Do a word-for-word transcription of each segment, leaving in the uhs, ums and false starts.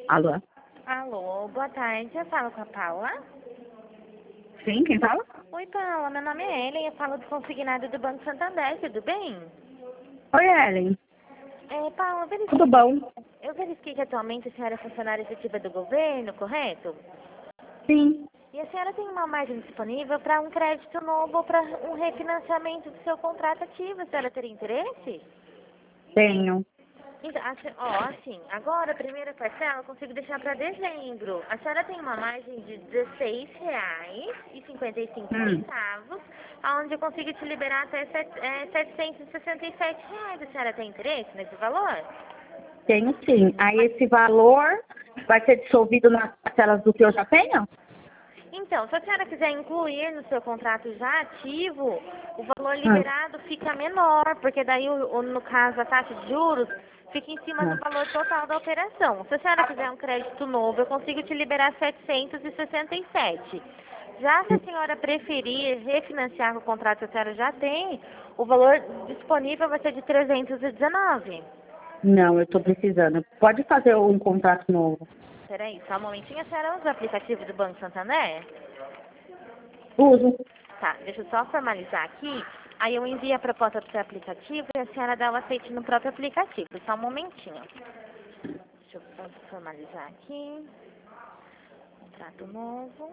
Alô? Alô, boa tarde. Eu falo com a Paula. Sim, quem fala? Oi, Paula. Meu nome é Ellen. Eu falo do consignado do Banco Santander. Tudo bem? Oi, Ellen. É, Paula, eu Tudo verifiquei, bom? eu verifiquei que atualmente a senhora é funcionária efetiva do governo, correto? Sim, E a senhora tem uma margem disponível para um crédito novo ou para um refinanciamento do seu contrato ativo. A senhora teria interesse? tenho. Então, assim, ó, assim, agora a primeira parcela eu consigo deixar para dezembro. A senhora tem uma margem de dezesseis reais e cinquenta e cinco Hum, centavos, onde eu consigo te liberar até sete- é, setecentos e sessenta e sete reais. A senhora tem interesse nesse valor? tenho sim. Aí esse valor vai ser dissolvido nas parcelas do que eu já tenho? Então, se a senhora quiser incluir no seu contrato já ativo, o valor Hum, liberado fica menor, porque daí, o- o- no caso, a taxa de juros fica em cima do hum. valor total da operação. Se a senhora quiser um crédito novo, eu consigo te liberar setecentos e sessenta e sete. Já se a senhora preferir refinanciar o contrato que a senhora já tem, o valor disponível vai ser de trezentos e dezenove. Não, eu estou precisando. Pode fazer um contrato novo. Peraí, só um momentinho. A senhora usa o aplicativo do Banco Santander? Uso. Tá, deixa eu só formalizar aqui. Aí eu envio a proposta para o aplicativo e a senhora dá o aceite no próprio aplicativo. Só um momentinho. Deixa eu só formalizar aqui. Contrato novo.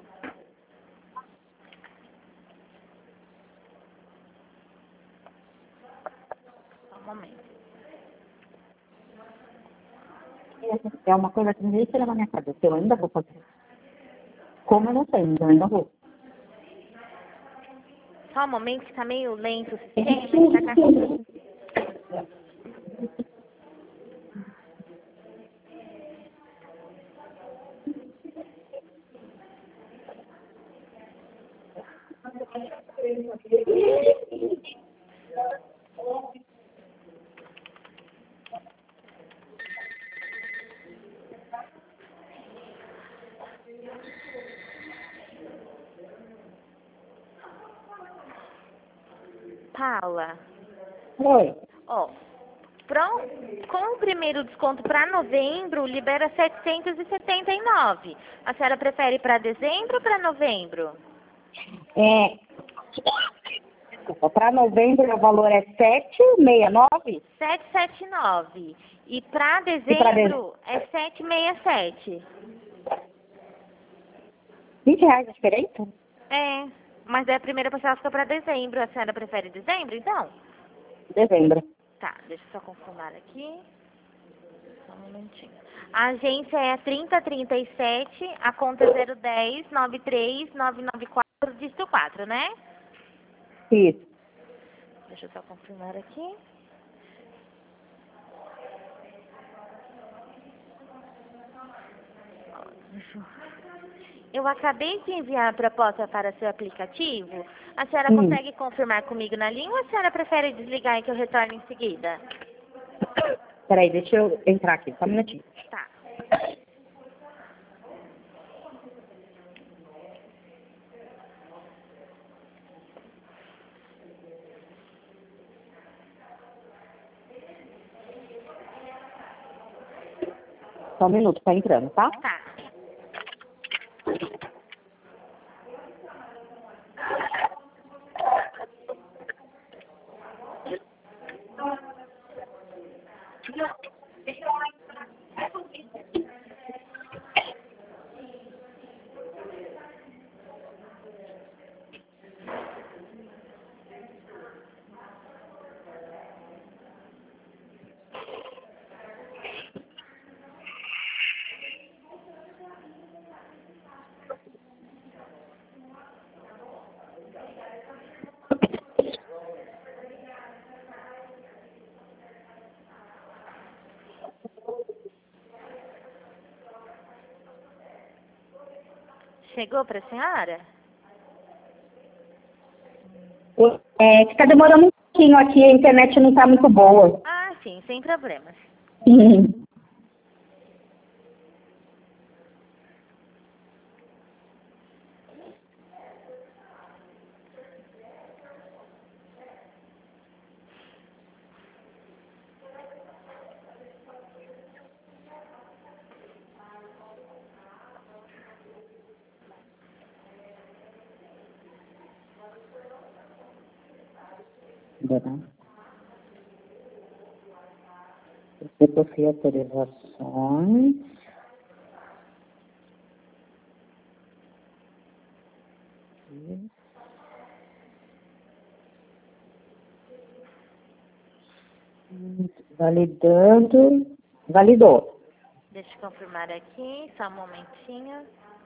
Só um momento. É uma coisa que ninguém tira na minha cabeça. Eu ainda vou fazer. Como eu não sei, mas eu ainda vou. Só um momento que tá meio lento o sistema e tá carregando. Paula, Oi. ó, pro- com o primeiro desconto para novembro, libera setecentos e setenta e nove. A senhora prefere para dezembro ou para novembro? É, desculpa, para novembro o valor é sete sessenta e nove setecentos e setenta e nove. E para e para dezembro dezembro é setecentos e sessenta e sete. vinte reais a diferença? É, mas é a primeira parcela fica para dezembro. A senhora prefere dezembro, então? Dezembro. Tá, deixa eu só confirmar aqui. Só um momentinho. A agência é a trinta trinta e sete, a conta é zero dez nove três nove nove quatro, dígito quatro, né? Isso. Deixa eu só confirmar aqui. Eu acabei de enviar a proposta para seu aplicativo. A senhora Hum. consegue confirmar comigo na linha ou a senhora prefere desligar e que eu retorne em seguida? Peraí, deixa eu entrar aqui, só um minutinho. Tá. Só um minuto, tá entrando, tá? Tá. Chegou para a senhora? É, que tá demorando um pouquinho aqui, a internet não tá muito boa. Ah, sim, sem problemas. Hum. Ainda não. Você possui autorizações. Validando. Validou. Deixa eu confirmar aqui, só um momentinho.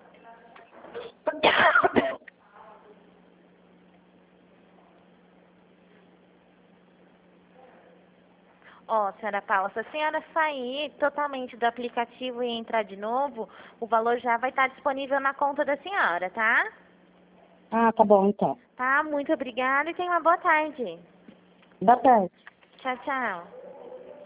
Ó, senhora Paula, se a senhora sair totalmente do aplicativo e entrar de novo, o valor já vai estar disponível na conta da senhora, tá? Ah, tá bom, então. Tá, muito obrigada e tenha uma boa tarde. Boa tarde. Tchau, tchau.